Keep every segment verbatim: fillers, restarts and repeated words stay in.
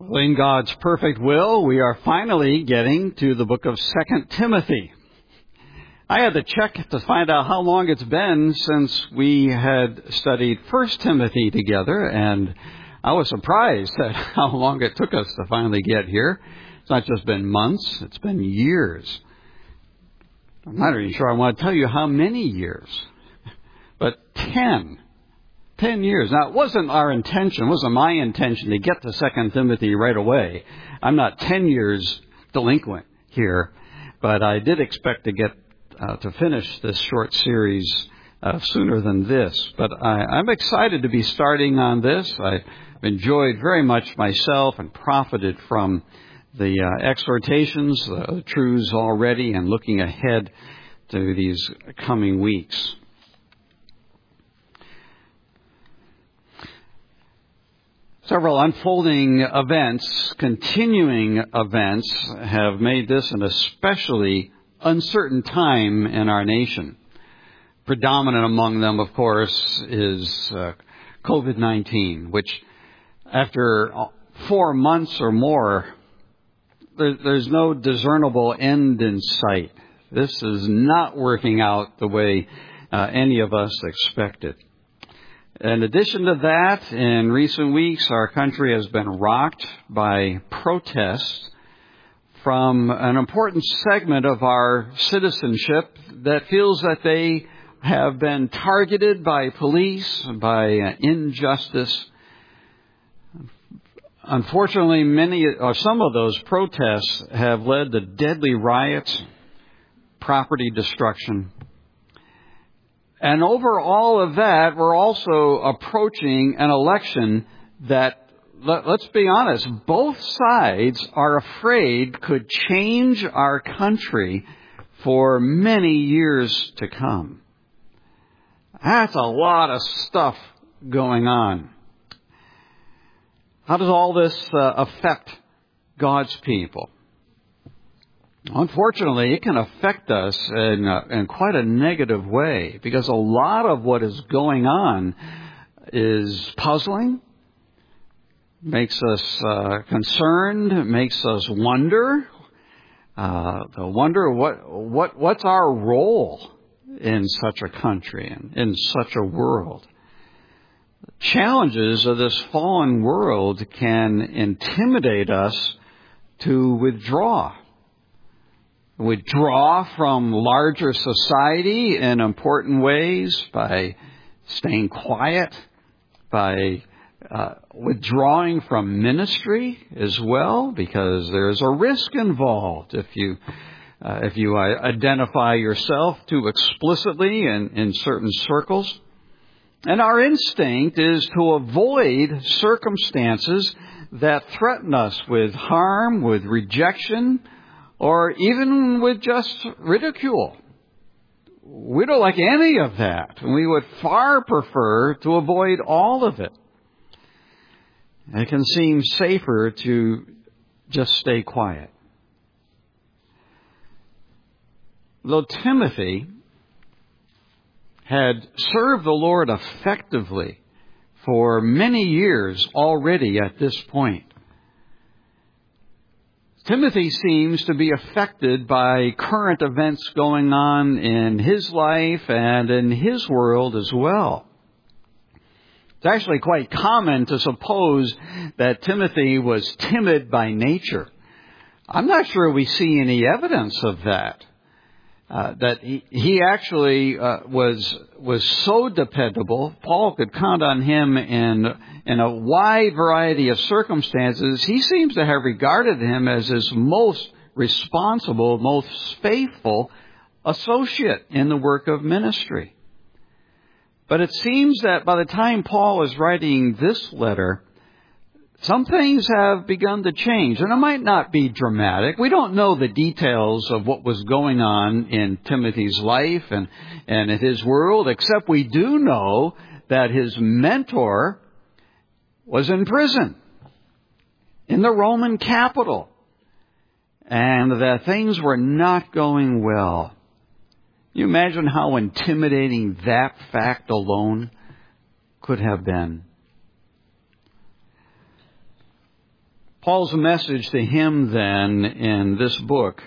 Well, in God's perfect will, we are finally getting to the book of Second Timothy. I had to check to find out how long it's been since we had studied First Timothy together, and I was surprised at how long it took us to finally get here. It's not just been months, it's been years. I'm not even sure I want to tell you how many years, but ten. Ten years. Now, it wasn't our intention, it wasn't my intention to get to Second Timothy right away. I'm not ten years delinquent here, but I did expect to get uh, to finish this short series uh, sooner than this. But I, I'm excited to be starting on this. I've enjoyed very much myself and profited from the uh, exhortations, uh, the truths already, and looking ahead to these coming weeks. Several unfolding events, continuing events, have made this an especially uncertain time in our nation. Predominant among them, of course, is uh, covid nineteen, which after four months or more, there, there's no discernible end in sight. This is not working out the way uh, any of us expected. In addition to that, in recent weeks, our country has been rocked by protests from an important segment of our citizenship that feels that they have been targeted by police, by injustice. Unfortunately, many or some of those protests have led to deadly riots, property destruction. And over all of that, we're also approaching an election that, let's be honest, both sides are afraid could change our country for many years to come. That's a lot of stuff going on. How does all this uh, affect God's people? Unfortunately, it can affect us in, uh, in quite a negative way, because a lot of what is going on is puzzling, makes us uh, concerned, makes us wonder, uh, to wonder what what what's our role in such a country and in such a world. The challenges of this fallen world can intimidate us to withdraw. Withdraw from larger society in important ways by staying quiet, by uh, withdrawing from ministry as well, because there's a risk involved if you uh, if you identify yourself too explicitly in, in certain circles. And our instinct is to avoid circumstances that threaten us with harm, with rejection, or even with just ridicule. We don't like any of that. We would far prefer to avoid all of it. It can seem safer to just stay quiet. Though Timothy had served the Lord effectively for many years already at this point, Timothy seems to be affected by current events going on in his life and in his world as well. It's actually quite common to suppose that Timothy was timid by nature. I'm not sure we see any evidence of that. Uh, that he, he actually uh, was was so dependable. Paul could count on him in in a wide variety of circumstances. He seems to have regarded him as his most responsible, most faithful associate in the work of ministry. But it seems that by the time Paul is writing this letter, some things have begun to change, and it might not be dramatic. We don't know the details of what was going on in Timothy's life and, and in his world, except we do know that his mentor was in prison in the Roman capital, and that things were not going well. You imagine how intimidating that fact alone could have been. Paul's message to him then in this book,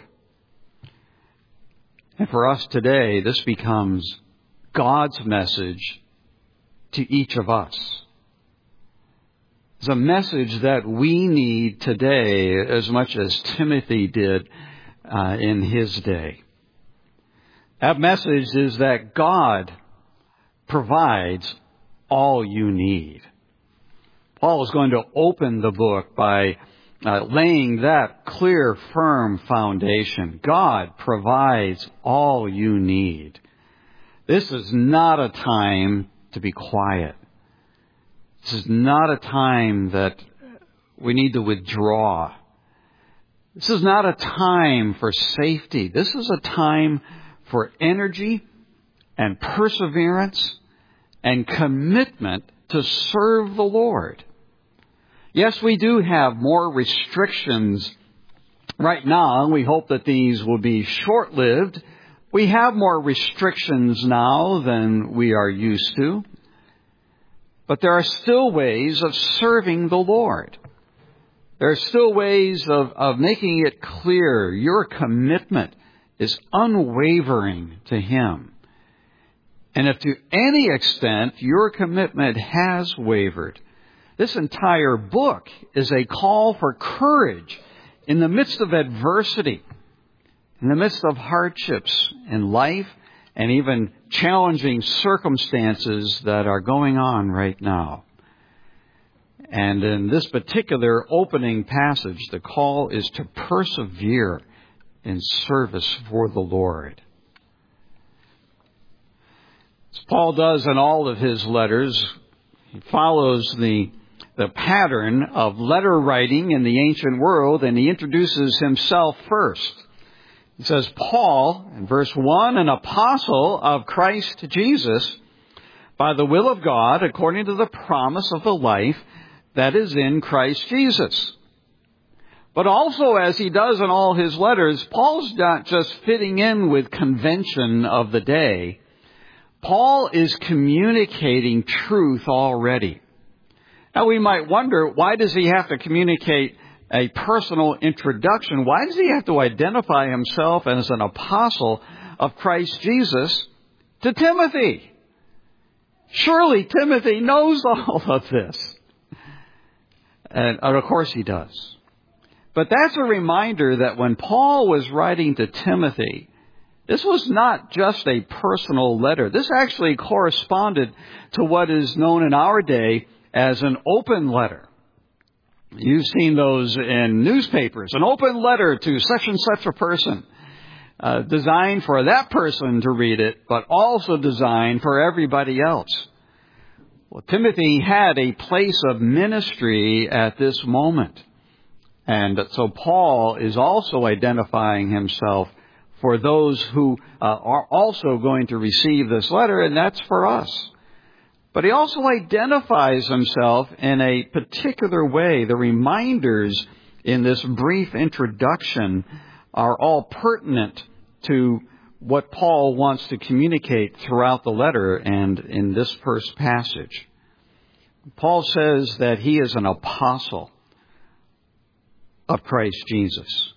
and for us today, this becomes God's message to each of us. It's a message that we need today as much as Timothy did uh, in his day. That message is that God provides all you need. Paul is going to open the book by uh, laying that clear, firm foundation. God provides all you need. This is not a time to be quiet. This is not a time that we need to withdraw. This is not a time for safety. This is a time for energy and perseverance and commitment to serve the Lord. Yes, we do have more restrictions right now, and we hope that these will be short-lived. We have more restrictions now than we are used to. But there are still ways of serving the Lord. There are still ways of, of making it clear your commitment is unwavering to Him. And if to any extent your commitment has wavered, this entire book is a call for courage in the midst of adversity, in the midst of hardships in life, and even challenging circumstances that are going on right now. And in this particular opening passage, the call is to persevere in service for the Lord. As Paul does in all of his letters, he follows the, the pattern of letter writing in the ancient world, and he introduces himself first. He says, Paul, in verse one, an apostle of Christ Jesus, by the will of God, according to the promise of the life that is in Christ Jesus. But also, as he does in all his letters, Paul's not just fitting in with convention of the day. Paul is communicating truth already. Now, we might wonder, why does he have to communicate a personal introduction? Why does he have to identify himself as an apostle of Christ Jesus to Timothy? Surely Timothy knows all of this. And of course he does. But that's a reminder that when Paul was writing to Timothy, this was not just a personal letter. This actually corresponded to what is known in our day as an open letter. You've seen those in newspapers. An open letter to such and such a person, uh, designed for that person to read it, but also designed for everybody else. Well, Timothy had a place of ministry at this moment. And so Paul is also identifying himself for those who uh, are also going to receive this letter, and that's for us. But he also identifies himself in a particular way. The reminders in this brief introduction are all pertinent to what Paul wants to communicate throughout the letter and in this first passage. Paul says that he is an apostle of Christ Jesus.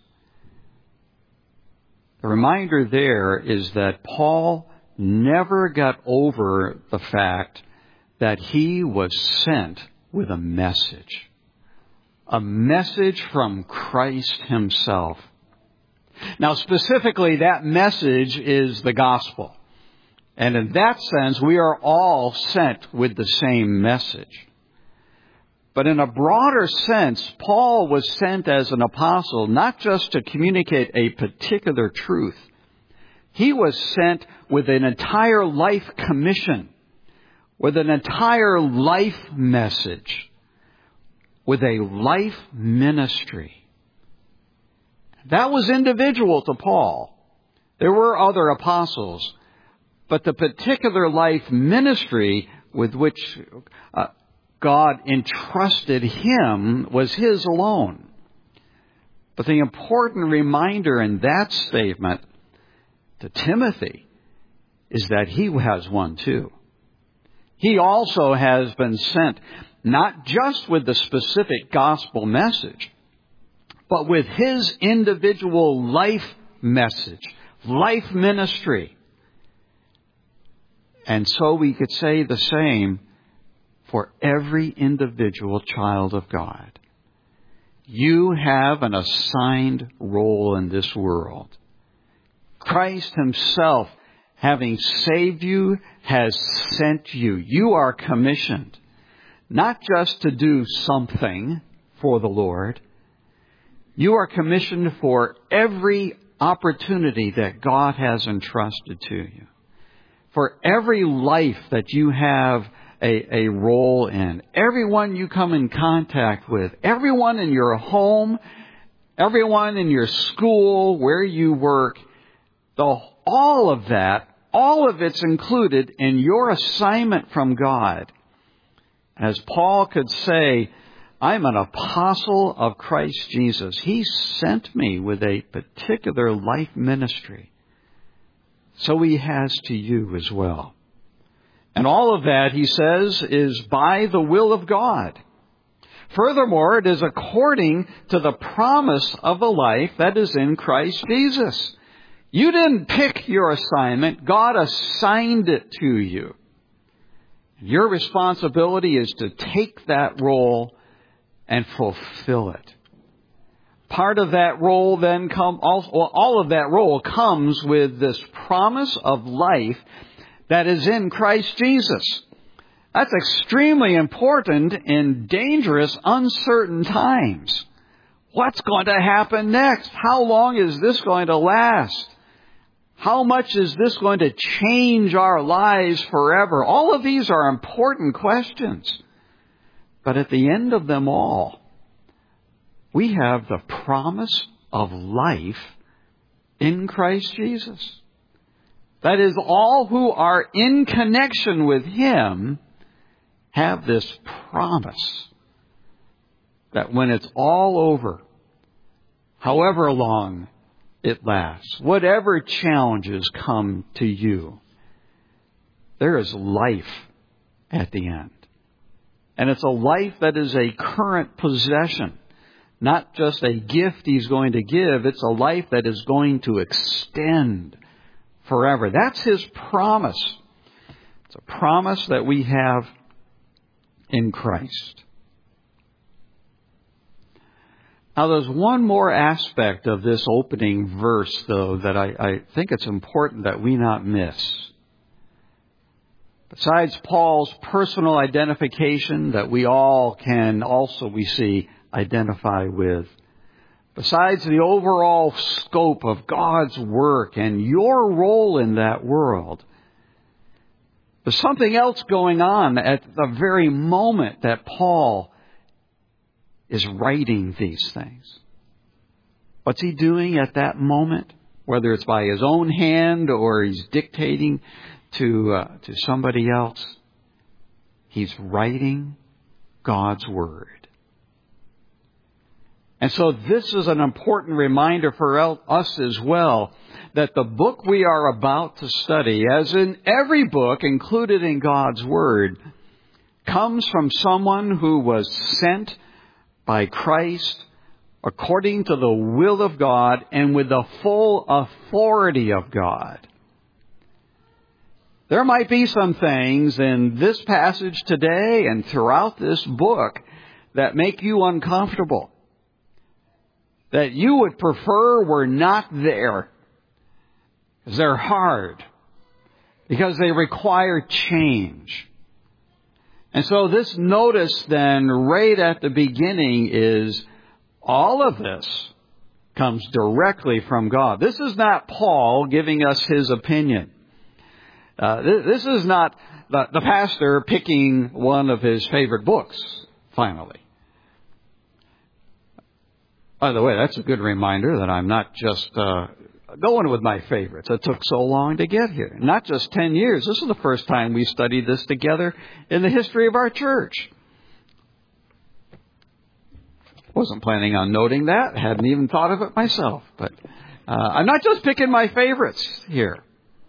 The reminder there is that Paul never got over the fact that he was sent with a message. A message from Christ himself. Now, specifically, that message is the gospel. And in that sense, we are all sent with the same message. But in a broader sense, Paul was sent as an apostle not just to communicate a particular truth. He was sent with an entire life commission, with an entire life message, with a life ministry. That was individual to Paul. There were other apostles, but the particular life ministry with which uh, God entrusted him was his alone. But the important reminder in that statement to Timothy is that he has one too. He also has been sent not just with the specific gospel message, but with His individual life message, life ministry. And so we could say the same for every individual child of God. You have an assigned role in this world. Christ Himself, having saved you, has sent you. You are commissioned not just to do something for the Lord. You are commissioned for every opportunity that God has entrusted to you. For every life that you have a, a role in. Everyone you come in contact with. Everyone in your home. Everyone in your school, where you work. The, all of that, all of it's included in your assignment from God. As Paul could say, I'm an apostle of Christ Jesus. He sent me with a particular life ministry. So He has to you as well. And all of that, he says, is by the will of God. Furthermore, it is according to the promise of a life that is in Christ Jesus. You didn't pick your assignment. God assigned it to you. Your responsibility is to take that role and fulfill it. Part of that role then come also, well, all of that role comes with this promise of life that is in Christ Jesus. That's extremely important in dangerous, uncertain times. What's going to happen next? How long is this going to last? How much is this going to change our lives forever? All of these are important questions. But at the end of them all, we have the promise of life in Christ Jesus. That is, all who are in connection with Him have this promise that when it's all over, however long it lasts, whatever challenges come to you, there is life at the end. And it's a life that is a current possession, not just a gift He's going to give. It's a life that is going to extend forever. That's His promise. It's a promise that we have in Christ. Now, there's one more aspect of this opening verse, though, that I, I think it's important that we not miss. Besides Paul's personal identification that we all can also, we see, identify with. Besides the overall scope of God's work and your role in that world, there's something else going on at the very moment that Paul is writing these things. What's he doing at that moment? Whether it's by his own hand or he's dictating to uh, to somebody else, he's writing God's Word. And so this is an important reminder for us as well, that the book we are about to study, as in every book included in God's Word, comes from someone who was sent by Christ according to the will of God and with the full authority of God. There might be some things in this passage today and throughout this book that make you uncomfortable, that you would prefer were not there, because they're hard, because they require change. And so this notice then, right at the beginning, is all of this comes directly from God. This is not Paul giving us his opinion. Uh, th- this is not the, the pastor picking one of his favorite books, finally. By the way, that's a good reminder that I'm not just uh, going with my favorites. It took so long to get here. Not just ten years. This is the first time we studied this together in the history of our church. Wasn't planning on noting that. Hadn't even thought of it myself. But uh, I'm not just picking my favorites here.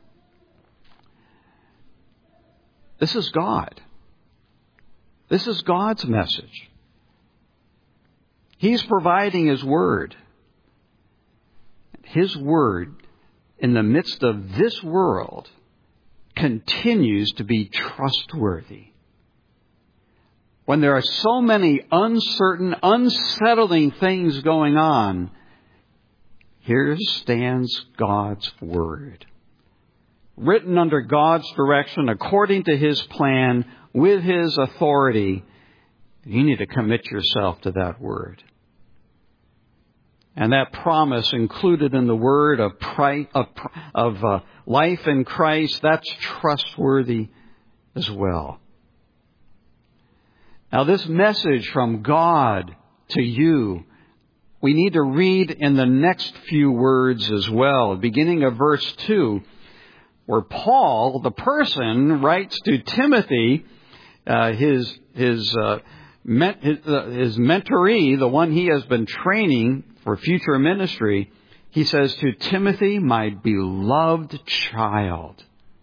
This is God. This is God's message. He's providing His Word. His Word, in the midst of this world, continues to be trustworthy. When there are so many uncertain, unsettling things going on, here stands God's Word, written under God's direction, according to His plan, with His authority. You need to commit yourself to that Word. And that promise included in the Word of, of, of uh, life in Christ, that's trustworthy as well. Now, this message from God to you, we need to read in the next few words as well, beginning of verse two, where Paul, the person, writes to Timothy, uh, his his, uh, men, his uh, his mentoree, the one he has been training for future ministry. He says to Timothy, my beloved child,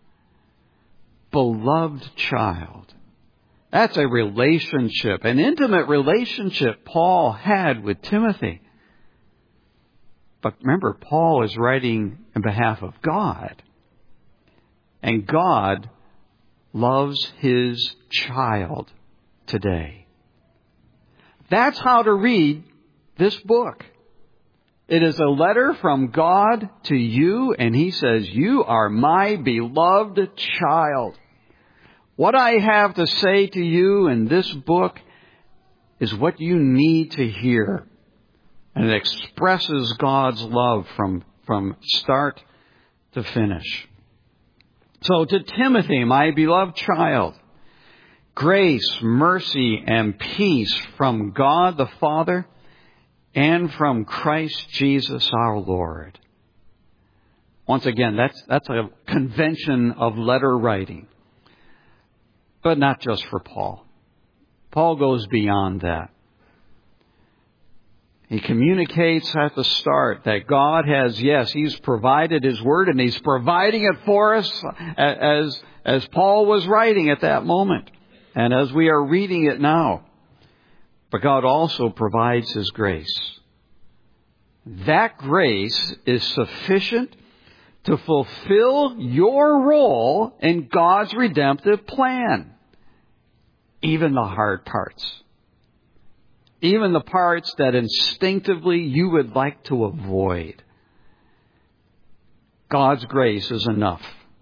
beloved child. That's a relationship, an intimate relationship Paul had with Timothy. But remember, Paul is writing on behalf of God. And God loves His child today. That's how to read this book. It is a letter from God to you, and He says, you are my beloved child. What I have to say to you in this book is what you need to hear. And it expresses God's love from, from start to finish. So to Timothy, my beloved child, grace, mercy, and peace from God the Father and from Christ Jesus our Lord. Once again, that's, that's a convention of letter writing. But not just for Paul. Paul goes beyond that. He communicates at the start that God has, yes, He's provided His Word, and He's providing it for us as, as Paul was writing at that moment, and as we are reading it now. But God also provides His grace. That grace is sufficient to fulfill your role in God's redemptive plan. Even the hard parts. Even the parts that instinctively you would like to avoid. God's grace is enough.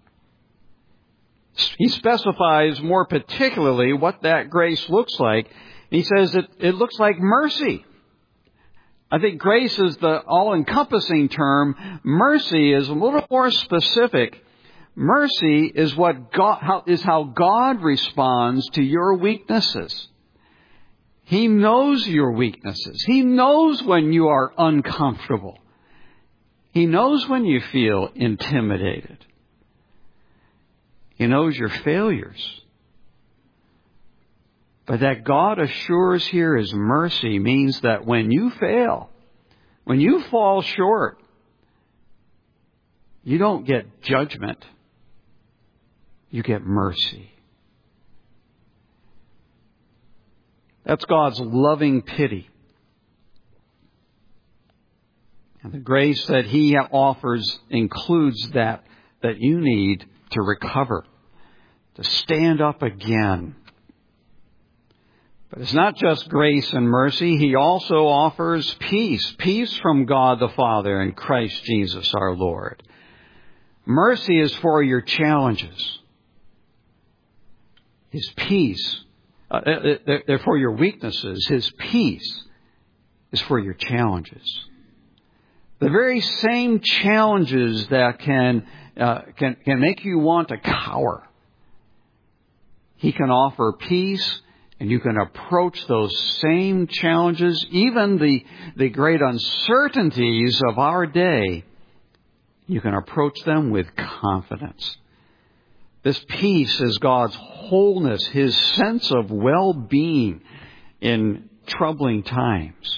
He specifies more particularly what that grace looks like. He says that it looks like mercy. I think grace is the all-encompassing term. Mercy is a little more specific. Mercy is what God, how, is how God responds to your weaknesses. He knows your weaknesses. He knows when you are uncomfortable. He knows when you feel intimidated. He knows your failures. But that God assures here His mercy means that when you fail, when you fall short, you don't get judgment. You get mercy. That's God's loving pity. And the grace that He offers includes that that you need to recover, to stand up again. But it's not just grace and mercy. He also offers peace. Peace from God the Father and Christ Jesus our Lord. Mercy is for your challenges. His peace, uh, they're for your weaknesses. His peace is for your challenges. The very same challenges that can, uh, can, can make you want to cower. He can offer peace, and you can approach those same challenges, even the, the great uncertainties of our day. You can approach them with confidence. This peace is God's wholeness, His sense of well-being in troubling times.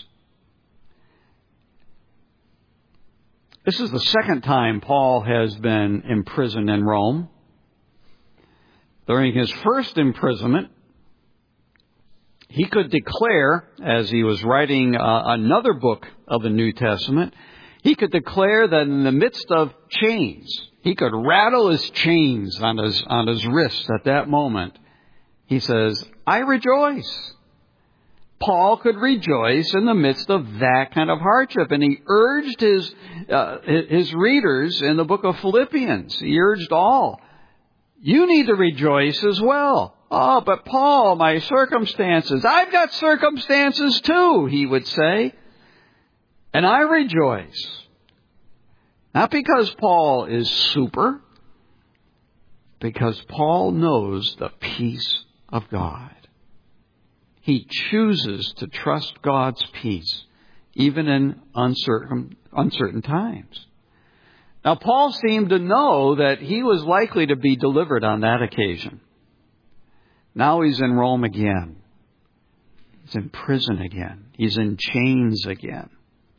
This is the second time Paul has been imprisoned in Rome. During his first imprisonment, He could declare, as he was writing uh, another book of the New Testament, he could declare that in the midst of chains, he could rattle his chains on his, on his wrists at that moment. He says, I rejoice. Paul could rejoice in the midst of that kind of hardship. And he urged his, uh, his readers in the book of Philippians. He urged all, you need to rejoice as well. Oh, but Paul, my circumstances, I've got circumstances too, he would say. And I rejoice. Not because Paul is super, because Paul knows the peace of God. He chooses to trust God's peace, even in uncertain, uncertain times. Now, Paul seemed to know that he was likely to be delivered on that occasion. Now he's in Rome again. He's in prison again. He's in chains again.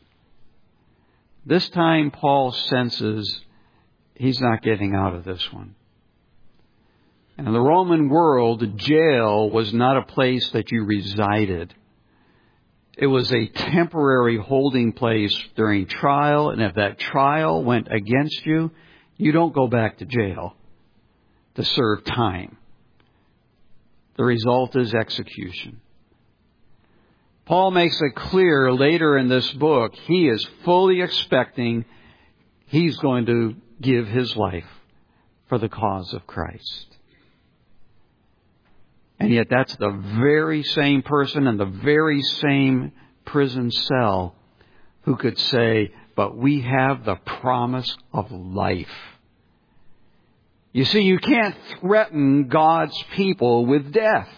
This time, Paul senses he's not getting out of this one. And in the Roman world, jail was not a place that you resided. It was a temporary holding place during trial, and if that trial went against you, you don't go back to jail to serve time. The result is execution. Paul makes it clear later in this book, he is fully expecting he's going to give his life for the cause of Christ. And yet that's the very same person in the very same prison cell who could say, but we have the promise of life. You see, you can't threaten God's people with death.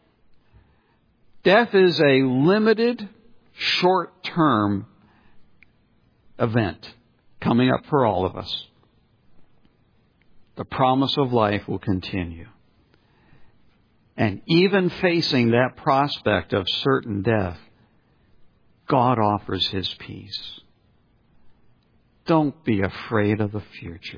Death is a limited, short-term event coming up for all of us. The promise of life will continue. And even facing that prospect of certain death, God offers His peace. Don't be afraid of the future.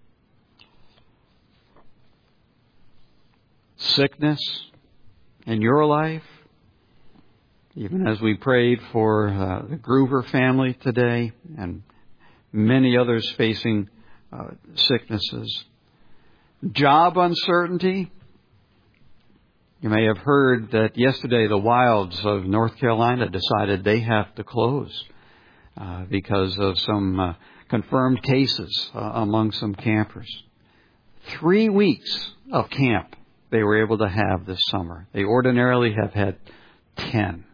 Sickness in your life, even as we prayed for uh, the Groover family today and many others facing uh, sicknesses. Job uncertainty. You may have heard that yesterday the Wilds of North Carolina decided they have to close uh, because of some uh, confirmed cases uh, among some campers. Three weeks of camp they were able to have this summer. They ordinarily have had ten.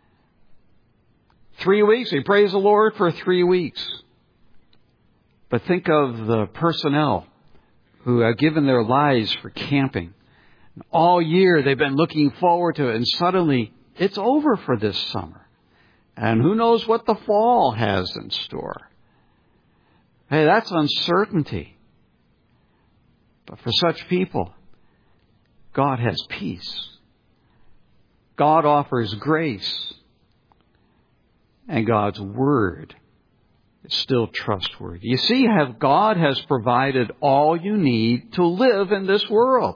Three weeks, we praise the Lord for three weeks. But think of the personnel who have given their lives for camping. All year they've been looking forward to it, and suddenly it's over for this summer. And who knows what the fall has in store. Hey, that's uncertainty. But for such people, God has peace. God offers grace. And God's Word is still trustworthy. You see, have God has provided all you need to live in this world.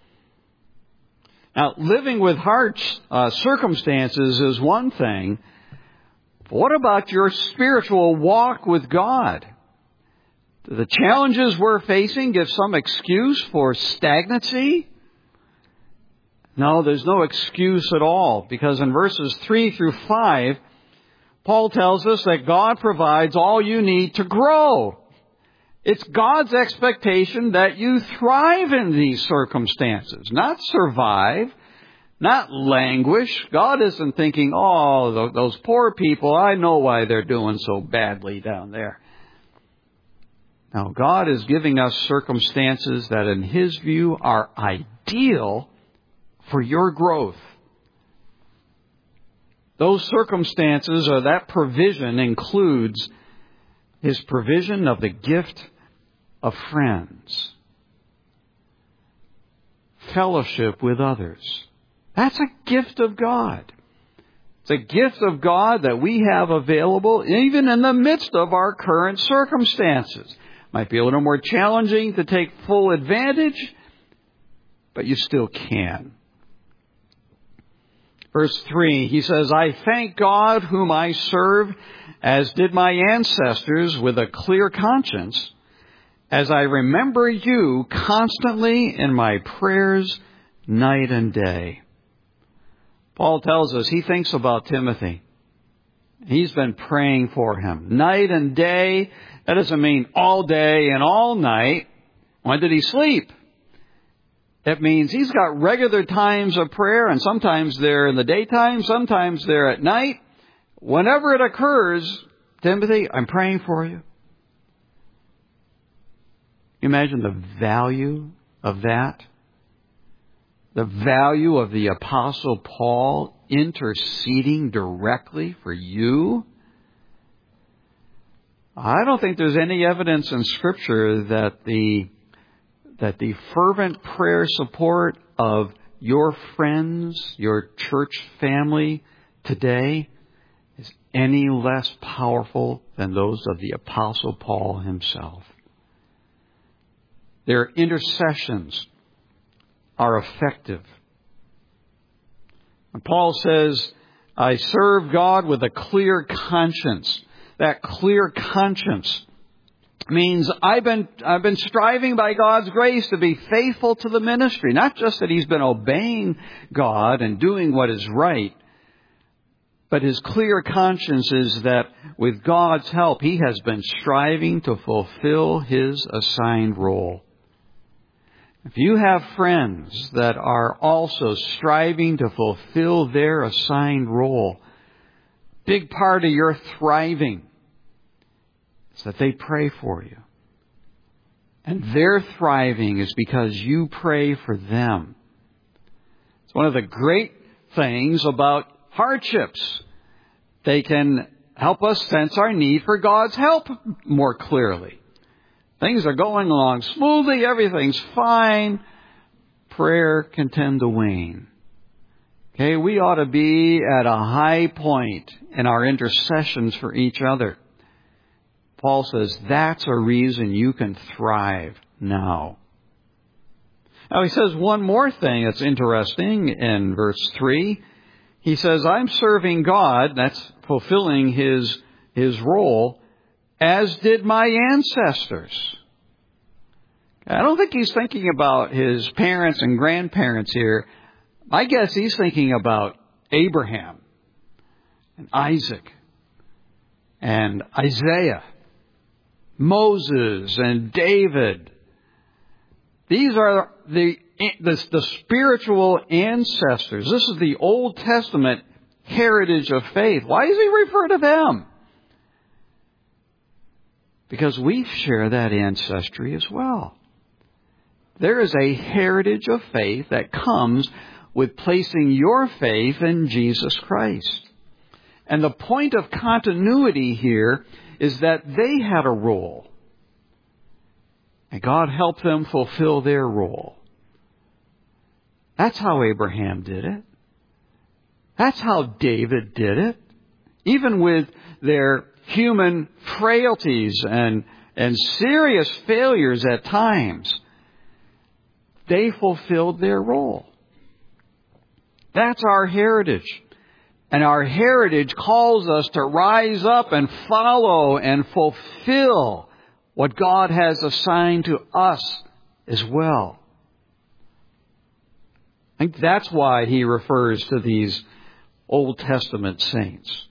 Now, living with hard uh, circumstances is one thing. But what about your spiritual walk with God? Do the challenges we're facing give some excuse for stagnancy? No, there's no excuse at all, because in verses three through five, Paul tells us that God provides all you need to grow. It's God's expectation that you thrive in these circumstances, not survive, not languish. God isn't thinking, oh, those poor people, I know why they're doing so badly down there. Now, God is giving us circumstances that in His view are ideal for your growth. Those circumstances or that provision includes His provision of the gift of friends, fellowship with others. That's a gift of God. It's a gift of God that we have available even in the midst of our current circumstances. Might be a little more challenging to take full advantage, but you still can. Verse three, he says, I thank God whom I serve, as did my ancestors, with a clear conscience, as I remember you constantly in my prayers night and day. Paul tells us he thinks about Timothy. He's been praying for him night and day. That doesn't mean all day and all night. When did he sleep? It means he's got regular times of prayer, and sometimes they're in the daytime, sometimes they're at night. Whenever it occurs, Timothy, I'm praying for you. Imagine the value of that. The value of the Apostle Paul interceding directly for you. I don't think there's any evidence in Scripture that the that the fervent prayer support of your friends, your church family today is any less powerful than those of the Apostle Paul himself. Their intercessions are effective. And Paul says, I serve God with a clear conscience. That clear conscience means I've been, I've been striving by God's grace to be faithful to the ministry. Not just that he's been obeying God and doing what is right, but his clear conscience is that with God's help, he has been striving to fulfill his assigned role. If you have friends that are also striving to fulfill their assigned role, big part of your thriving is that they pray for you. And their thriving is because you pray for them. It's one of the great things about hardships. They can help us sense our need for God's help more clearly. Things are going along smoothly, everything's fine. Prayer can tend to wane. Okay, we ought to be at a high point in our intercessions for each other. Paul says that's a reason you can thrive now. Now he says one more thing that's interesting in verse three. He says, I'm serving God, that's fulfilling his, his role, as did my ancestors. I don't think he's thinking about his parents and grandparents here. I guess he's thinking about Abraham and Isaac and Isaiah, Moses and David. These are the, the, the spiritual ancestors. This is the Old Testament heritage of faith. Why does he refer to them? Because we share that ancestry as well. There is a heritage of faith that comes with placing your faith in Jesus Christ. And the point of continuity here is that they had a role. And God helped them fulfill their role. That's how Abraham did it. That's how David did it. Even with their human frailties and, and serious failures at times, they fulfilled their role. That's our heritage. And our heritage calls us to rise up and follow and fulfill what God has assigned to us as well. I think that's why he refers to these Old Testament saints.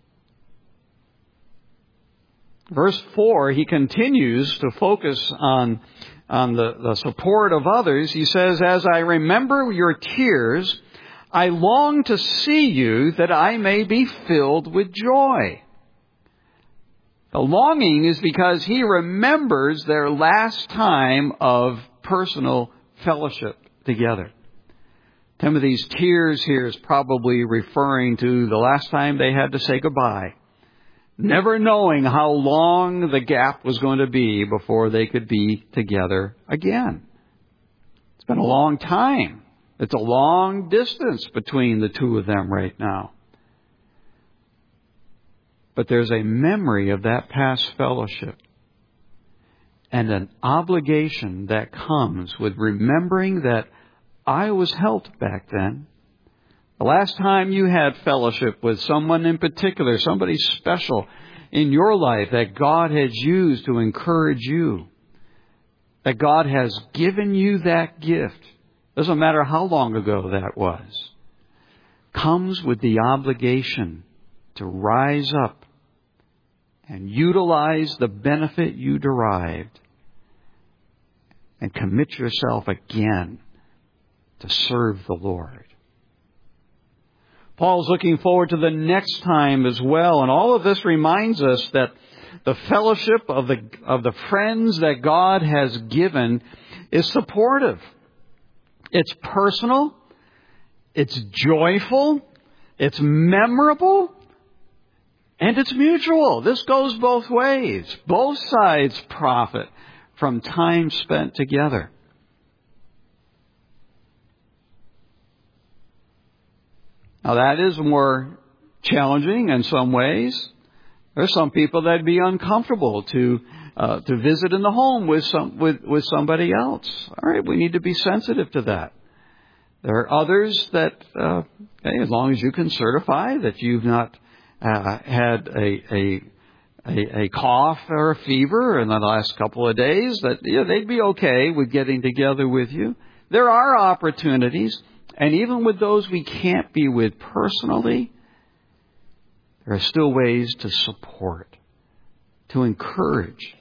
Verse four, he continues to focus on, on the, the support of others. He says, as I remember your tears, I long to see you that I may be filled with joy. The longing is because he remembers their last time of personal fellowship together. Timothy's tears here is probably referring to the last time they had to say goodbye, never knowing how long the gap was going to be before they could be together again. It's been a long time. It's a long distance between the two of them right now. But there's a memory of that past fellowship and an obligation that comes with remembering that I was helped back then The last time you had fellowship with someone in particular, somebody special in your life that God has used to encourage you, that God has given you that gift, doesn't matter how long ago that was, comes with the obligation to rise up and utilize the benefit you derived and commit yourself again to serve the Lord. Paul's looking forward to the next time as well, and all of this reminds us that the fellowship of the of the friends that God has given is supportive. It's personal, it's joyful, it's memorable, and it's mutual. This goes both ways. Both sides profit from time spent together. Now that is more challenging in some ways. There's some people that'd be uncomfortable to uh, to visit in the home with some with, with somebody else. All right, we need to be sensitive to that. There are others that, uh, hey, as long as you can certify that you've not uh, had a, a a a cough or a fever in the last couple of days, that yeah, they'd be okay with getting together with you. There are opportunities. And even with those we can't be with personally, there are still ways to support, to encourage,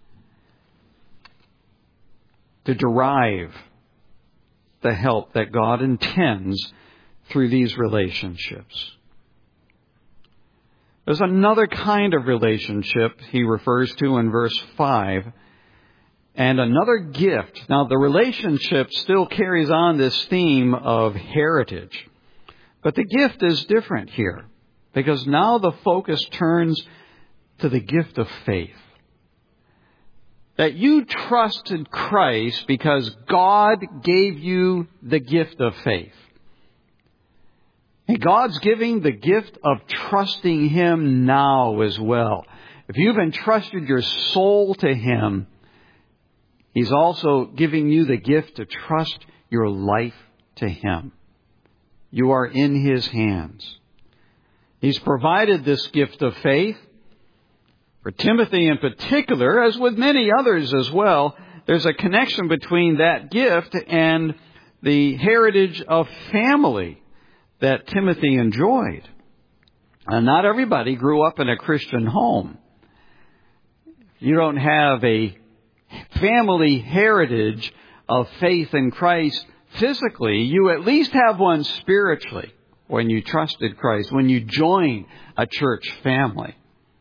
to derive the help that God intends through these relationships. There's another kind of relationship he refers to in verse five. And another gift. Now, the relationship still carries on this theme of heritage. But the gift is different here. Because now the focus turns to the gift of faith. That you trusted Christ because God gave you the gift of faith. And God's giving the gift of trusting Him now as well. If you've entrusted your soul to Him, He's also giving you the gift to trust your life to Him. You are in His hands. He's provided this gift of faith. For Timothy in particular, as with many others as well, there's a connection between that gift and the heritage of family that Timothy enjoyed. And not everybody grew up in a Christian home. You don't have a family heritage of faith in Christ physically. You at least have one spiritually when you trusted Christ, when you join a church family.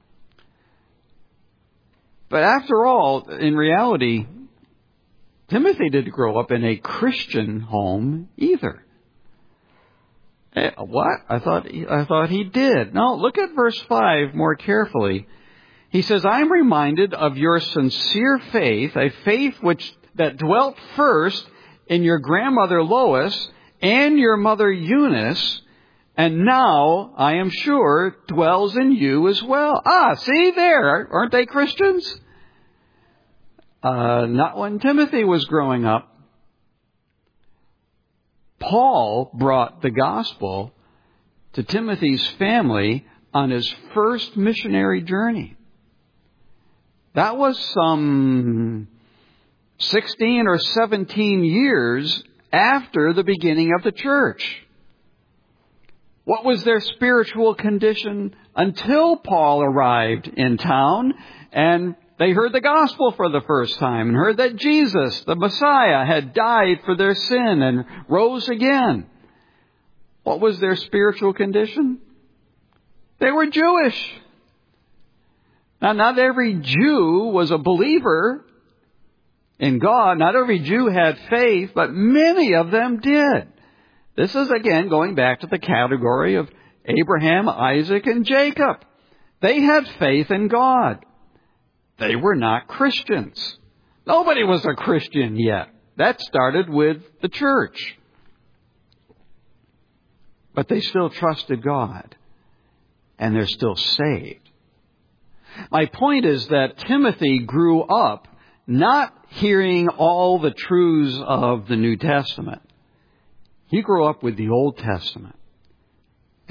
But after all, in reality, Timothy didn't grow up in a Christian home either. Eh, what? I thought I thought he did. No, look at verse five more carefully. He says, I'm reminded of your sincere faith, a faith which that dwelt first in your grandmother Lois and your mother Eunice, and now, I am sure, dwells in you as well. Ah, see there, aren't they Christians? Uh, not when Timothy was growing up. Paul brought the gospel to Timothy's family on his first missionary journey. That was some sixteen or seventeen years after the beginning of the church. What was their spiritual condition until Paul arrived in town and they heard the gospel for the first time and heard that Jesus, the Messiah, had died for their sin and rose again? What was their spiritual condition? They were Jewish. Now, not every Jew was a believer in God. Not every Jew had faith, but many of them did. This is, again, going back to the category of Abraham, Isaac, and Jacob. They had faith in God. They were not Christians. Nobody was a Christian yet. That started with the church. But they still trusted God, and they're still saved. My point is that Timothy grew up not hearing all the truths of the New Testament. He grew up with the Old Testament.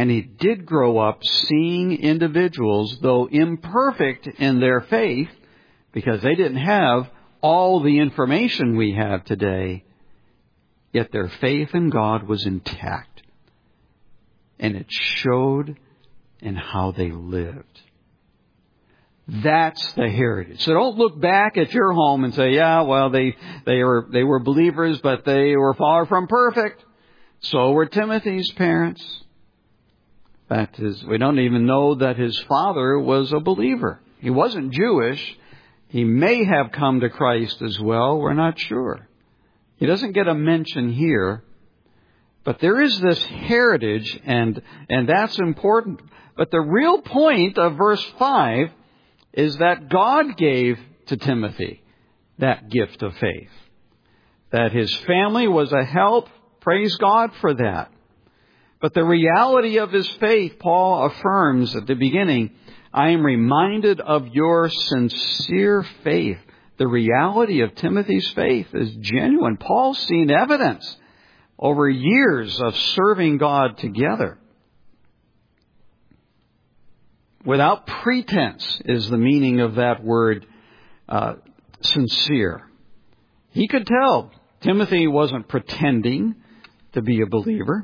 And he did grow up seeing individuals, though imperfect in their faith, because they didn't have all the information we have today, yet their faith in God was intact. And it showed in how they lived. That's the heritage. So don't look back at your home and say, yeah, well, they, they were, they were believers, but they were far from perfect. So were Timothy's parents. That is, we don't even know that his father was a believer. He wasn't Jewish. He may have come to Christ as well. We're not sure. He doesn't get a mention here. But there is this heritage, and, and that's important. But the real point of verse five is that God gave to Timothy that gift of faith. That his family was a help. Praise God for that. But the reality of his faith, Paul affirms at the beginning, I am reminded of your sincere faith. The reality of Timothy's faith is genuine. Paul's seen evidence over years of serving God together. Without pretense is the meaning of that word, uh, sincere. He could tell Timothy wasn't pretending to be a believer.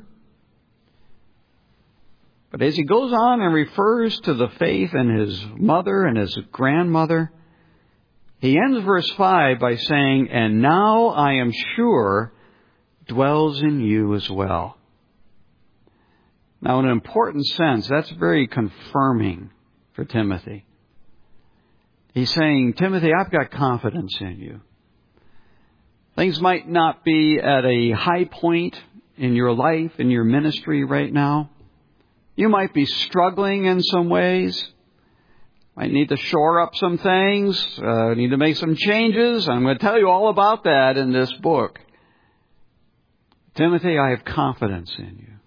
But as he goes on and refers to the faith in his mother and his grandmother, he ends verse five by saying, and now I am sure dwells in you as well. Now, in an important sense, that's very confirming for Timothy. He's saying, Timothy, I've got confidence in you. Things might not be at a high point in your life, in your ministry right now. You might be struggling in some ways. Might need to shore up some things. Uh, need to make some changes. I'm going to tell you all about that in this book. Timothy, I have confidence in you.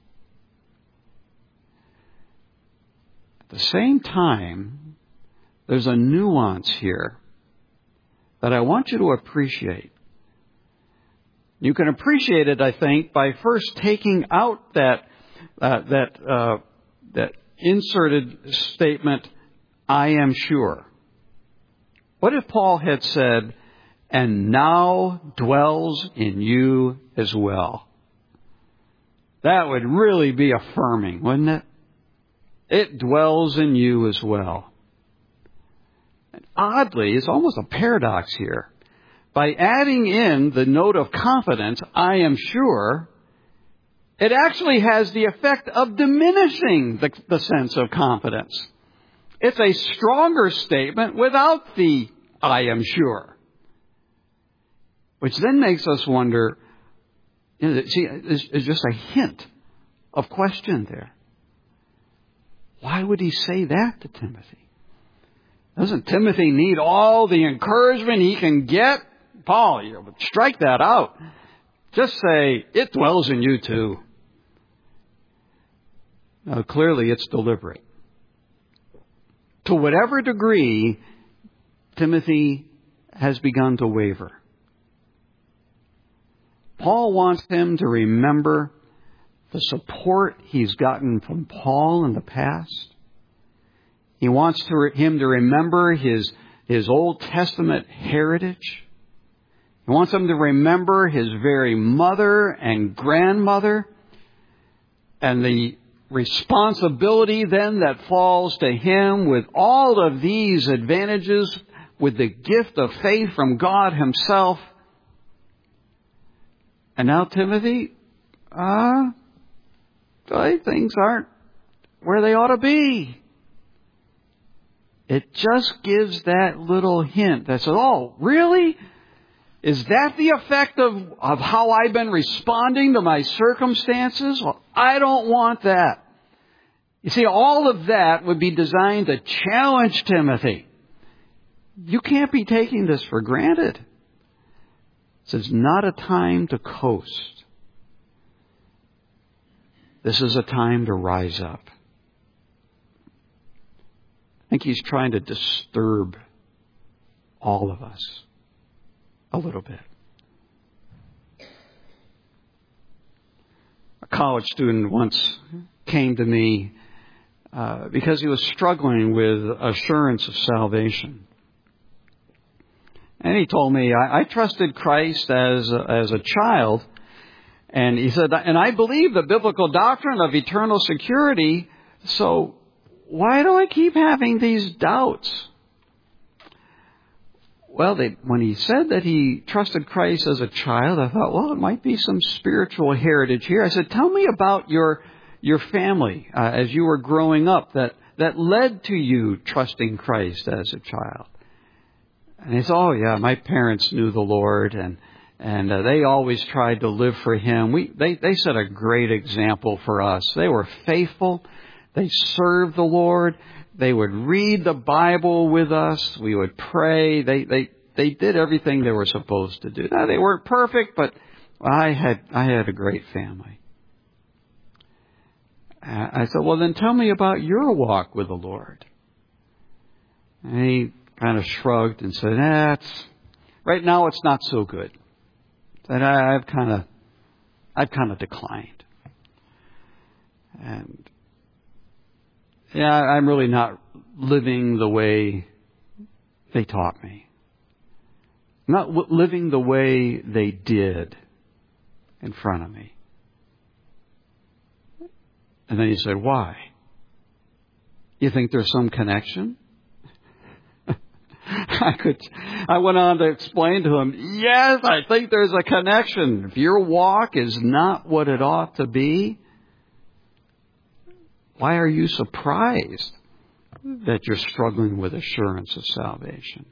At the same time, there's a nuance here that I want you to appreciate. You can appreciate it, I think, by first taking out that uh, that uh, that inserted statement, I am sure. What if Paul had said, and now dwells in you as well? That would really be affirming, wouldn't it? It dwells in you as well. And oddly, it's almost a paradox here. By adding in the note of confidence, I am sure, it actually has the effect of diminishing the, the sense of confidence. It's a stronger statement without the I am sure. Which then makes us wonder, you know, see, it's just a hint of question there. Why would he say that to Timothy? Doesn't Timothy need all the encouragement he can get? Paul, you know, strike that out. Just say, it dwells in you too. Now, clearly it's deliberate. To whatever degree Timothy has begun to waver, Paul wants him to remember the support he's gotten from Paul in the past. He wants to re- him to remember his, his Old Testament heritage. He wants him to remember his very mother and grandmother and the responsibility then that falls to him with all of these advantages, with the gift of faith from God himself. And now, Timothy, uh, things aren't where they ought to be. It just gives that little hint that says, oh, really? Is that the effect of, of how I've been responding to my circumstances? Well, I don't want that. You see, all of that would be designed to challenge Timothy. You can't be taking this for granted. This is not a time to coast. This is a time to rise up. I think he's trying to disturb all of us a little bit. A college student once came to me uh, because he was struggling with assurance of salvation. And he told me, I, I trusted Christ as a, as a child. And he said, and I believe the biblical doctrine of eternal security, so why do I keep having these doubts? Well, they, when he said that he trusted Christ as a child, I thought, well, it might be some spiritual heritage here. I said, tell me about your your family uh, as you were growing up that, that led to you trusting Christ as a child. And he said, oh, yeah, my parents knew the Lord, and and uh, they always tried to live for Him. We they, they set a great example for us. They were faithful. They served the Lord. They would read the Bible with us. We would pray. They they they did everything they were supposed to do. Now, they weren't perfect, but I had I had a great family. I said, well, then tell me about your walk with the Lord. And he kind of shrugged and said, eh, it's, right now it's not so good. That I've kind of I've kind of declined. And yeah, I'm really not living the way they taught me. I'm not w- living the way they did in front of me. And then he said, why? You think there's some connection? I could, I went on to explain to him, yes, I think there's a connection. If your walk is not what it ought to be, why are you surprised that you're struggling with assurance of salvation?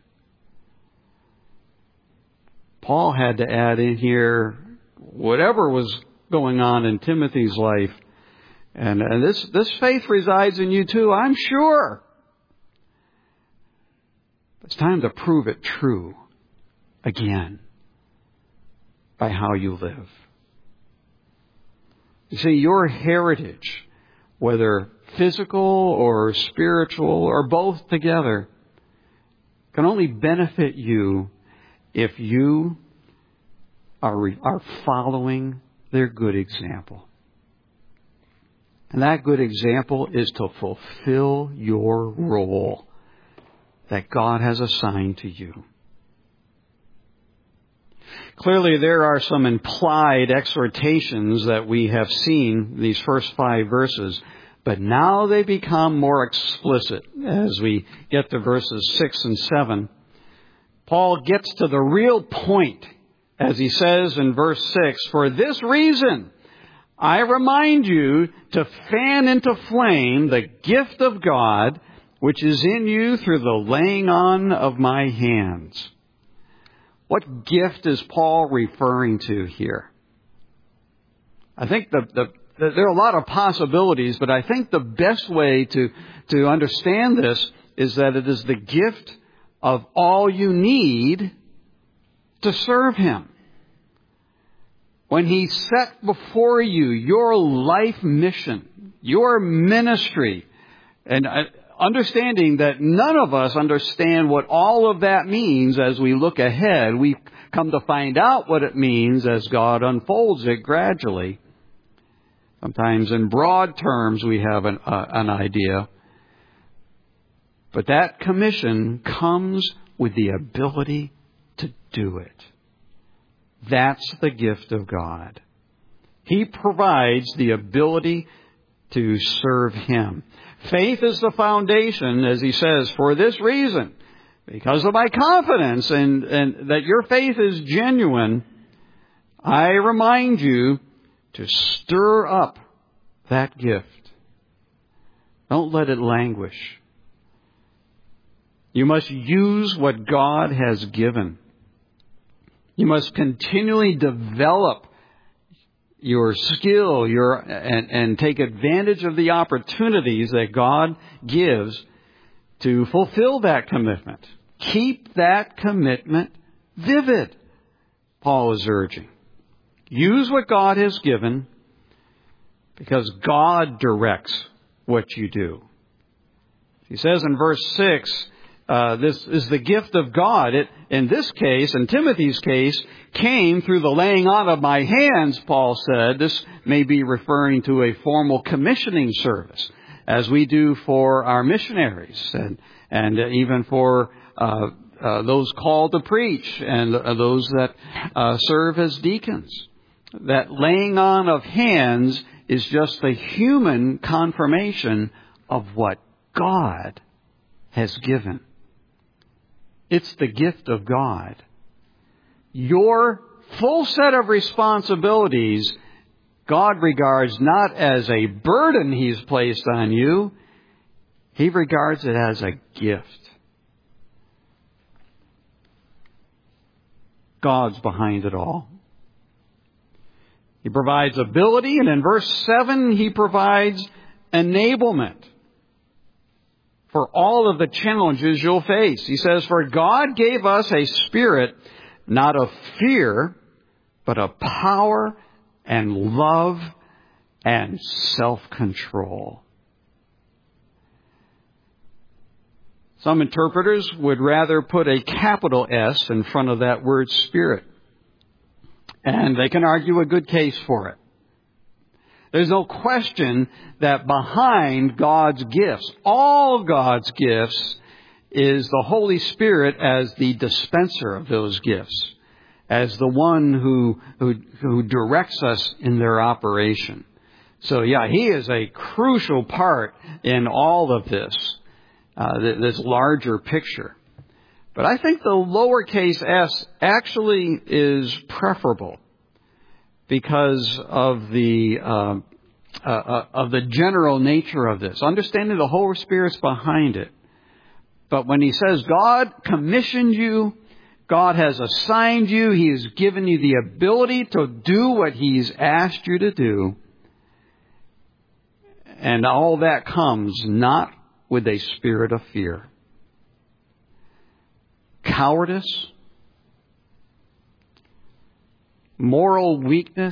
Paul had to add in here whatever was going on in Timothy's life. And, and this, this faith resides in you too, I'm sure. It's time to prove it true again by how you live. You see, your heritage, whether physical or spiritual or both together, can only benefit you if you are, are following their good example. And that good example is to fulfill your role that God has assigned to you. Clearly, there are some implied exhortations that we have seen these first five verses, but now they become more explicit as we get to verses six and seven. Paul gets to the real point as he says in verse six, for this reason, I remind you to fan into flame the gift of God which is in you through the laying on of my hands. What gift is Paul referring to here? I think the, the, the, there are a lot of possibilities, but I think the best way to, to understand this is that it is the gift of all you need to serve Him. When He set before you your life mission, your ministry, and understanding that none of us understand what all of that means as we look ahead, we come to find out what it means as God unfolds it gradually. Sometimes in broad terms we have an, uh, an idea. But that commission comes with the ability to do it. That's the gift of God. He provides the ability to serve Him. Faith is the foundation, as he says, for this reason. Because of my confidence and, and that your faith is genuine, I remind you to stir up that gift. Don't let it languish. You must use what God has given. You must continually develop your skill, your and, and take advantage of the opportunities that God gives to fulfill that commitment. Keep that commitment vivid, Paul is urging. Use what God has given because God directs what you do. He says in verse six, Uh, this is the gift of God. It, in this case, in Timothy's case, came through the laying on of my hands, Paul said. This may be referring to a formal commissioning service, as we do for our missionaries and, and even for uh, uh, those called to preach and uh, those that uh, serve as deacons. That laying on of hands is just the human confirmation of what God has given. It's the gift of God. Your full set of responsibilities, God regards not as a burden He's placed on you. He regards it as a gift. God's behind it all. He provides ability, and in verse seven, He provides enablement for all of the challenges you'll face. He says, for God gave us a spirit not of fear, but of power and love and self-control. Some interpreters would rather put a capital S in front of that word spirit. And they can argue a good case for it. There's no question that behind God's gifts, all God's gifts, is the Holy Spirit as the dispenser of those gifts, as the one who, who, who directs us in their operation. So yeah, He is a crucial part in all of this, uh, this larger picture. But I think the lowercase s actually is preferable because of the uh, uh, uh, of the general nature of this. Understanding the Holy Spirit's behind it. But when He says God commissioned you, God has assigned you, He has given you the ability to do what He's asked you to do, and all that comes not with a spirit of fear. Cowardice, moral weakness,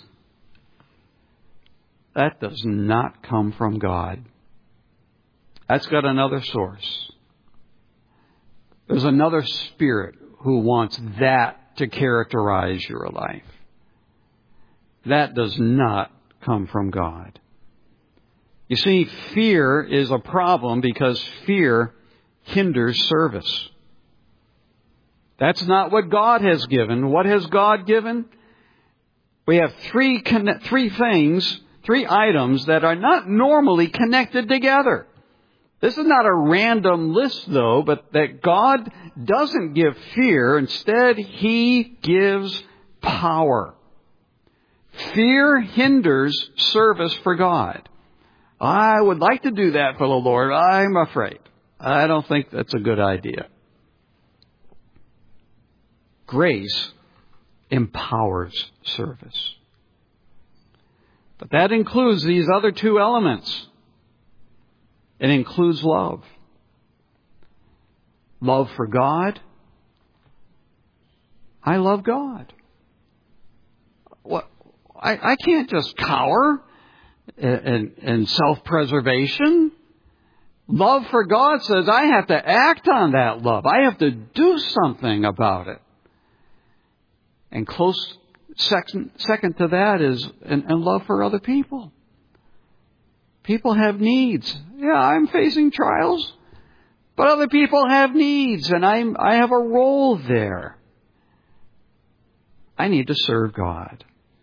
that does not come from God. That's got another source. There's another spirit who wants that to characterize your life. That does not come from God. You see, fear is a problem because fear hinders service. That's not what God has given. What has God given? We have three conne- three things, three items that are not normally connected together. This is not a random list, though, but that God doesn't give fear. Instead, He gives power. Fear hinders service for God. I would like to do that for the Lord. I'm afraid. I don't think that's a good idea. Grace empowers service. But that includes these other two elements. It includes love. Love for God. I love God. What? I, I can't just cower in, in self-preservation. Love for God says I have to act on that love. I have to do something about it. And close second, second to that is and, and love for other people. People have needs. Yeah, I'm facing trials, but other people have needs, and I'm I have a role there. I need to serve God.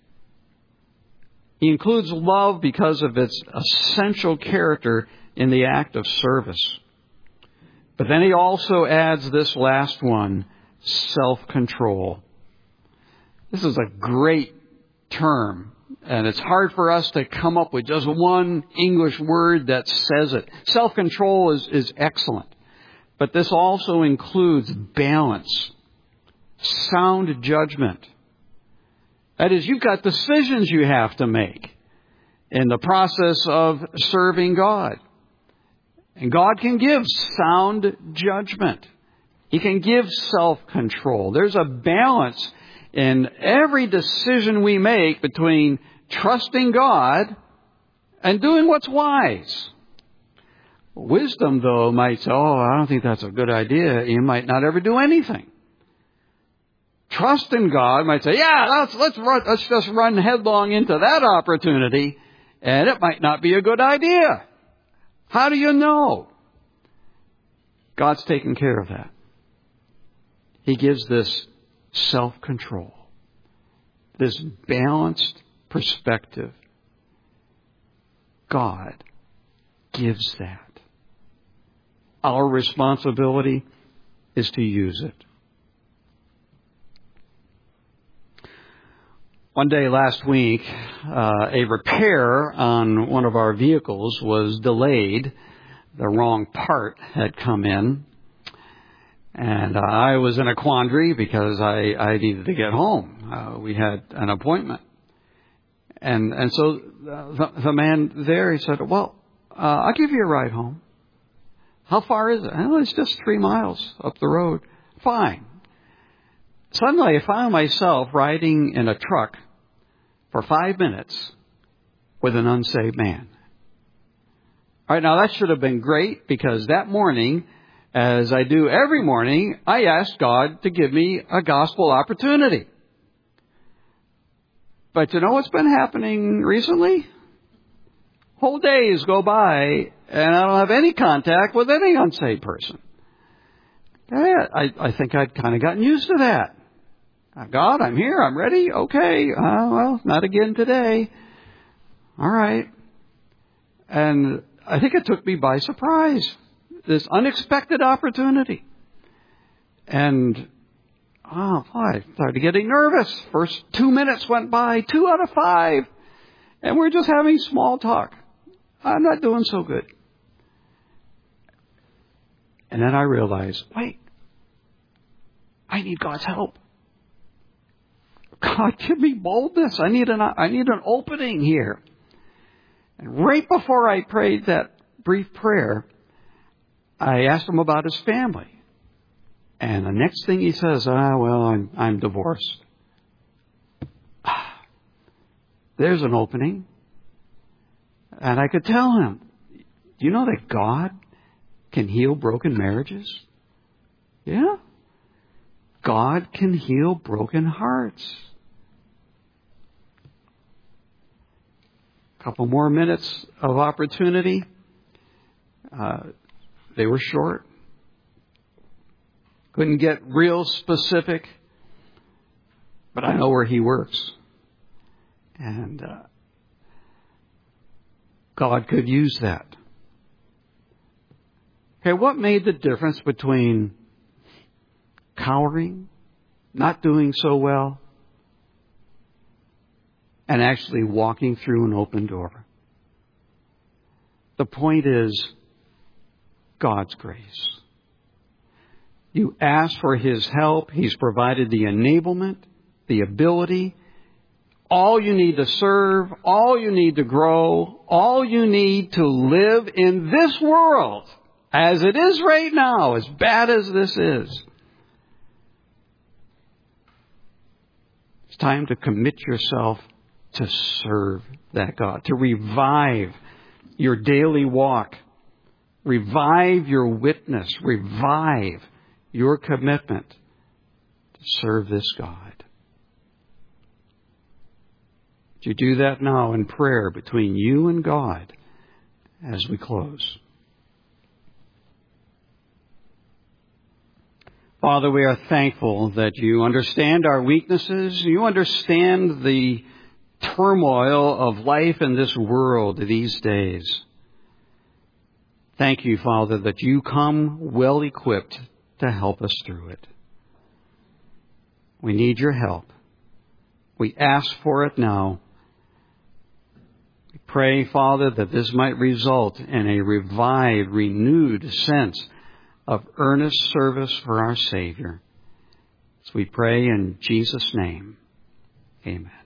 He includes love because of its essential character in the act of service. But then he also adds this last one, self-control. This is a great term, and it's hard for us to come up with just one English word that says it. Self-control is, is excellent, but this also includes balance, sound judgment. That is, you've got decisions you have to make in the process of serving God. And God can give sound judgment. He can give self-control. There's a balance in every decision we make between trusting God and doing what's wise. Wisdom, though, might say, oh, I don't think that's a good idea. You might not ever do anything. Trust in God might say, yeah, let's, let's, run, let's just run headlong into that opportunity, and it might not be a good idea. How do you know? God's taken care of that. He gives this self-control, this balanced perspective. God gives that. Our responsibility is to use it. One day last week, uh, a repair on one of our vehicles was delayed. The wrong part had come in. And uh, I was in a quandary because I, I needed to get home. Uh, we had an appointment. And and so the, the man there, he said, well, uh, I'll give you a ride home. How far is it? Oh, it's just three miles up the road. Fine. Suddenly I found myself riding in a truck for five minutes with an unsaved man. All right, now that should have been great because that morning, as I do every morning, I asked God to give me a gospel opportunity. But you know what's been happening recently? Whole days go by and I don't have any contact with any unsaved person. Yeah, I, I think I'd kind of gotten used to that. God, I'm here. I'm ready. Okay. Uh, well, not again today. All right. And I think it took me by surprise. This unexpected opportunity. And, oh, boy, I started getting nervous. First two minutes went by, two out of five. And we're just having small talk. I'm not doing so good. And then I realized, wait, I need God's help. God, give me boldness. I need an, I need an opening here. And right before I prayed that brief prayer, I asked him about his family. And the next thing he says, ah, well, I'm, I'm divorced. There's an opening. And I could tell him, do you know that God can heal broken marriages? Yeah. God can heal broken hearts. A couple more minutes of opportunity. Uh, they were short. Couldn't get real specific. But I know where he works. And uh, God could use that. Okay, what made the difference between cowering, not doing so well, and actually walking through an open door? The point is God's grace. You ask for His help. He's provided the enablement, the ability. All you need to serve, all you need to grow, all you need to live in this world as it is right now, as bad as this is. It's time to commit yourself to serve that God, to revive your daily walk, revive your witness, revive your commitment to serve this God. Would you do that now in prayer between you and God as we close? Father, we are thankful that you understand our weaknesses. You understand the turmoil of life in this world these days. Thank you, Father, that you come well equipped to help us through it. We need your help. We ask for it now. We pray, Father, that this might result in a revived, renewed sense of earnest service for our Savior. As we pray in Jesus' name, amen.